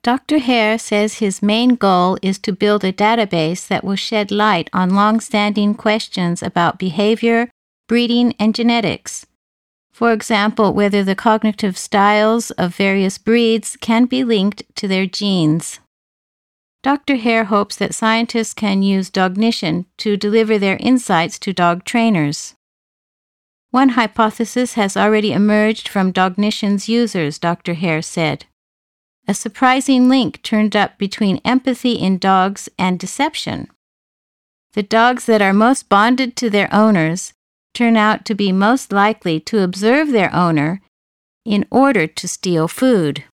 Dr. Hare says his main goal is to build a database that will shed light on long-standing questions about behavior, breeding, and genetics. For example, whether the cognitive styles of various breeds can be linked to their genes. Dr. Hare hopes that scientists can use Dognition to deliver their insights to dog trainers. One hypothesis has already emerged from Dognition's users, Dr. Hare said. A surprising link turned up between empathy in dogs and deception. The dogs that are most bonded to their owners turn out to be most likely to observe their owner in order to steal food.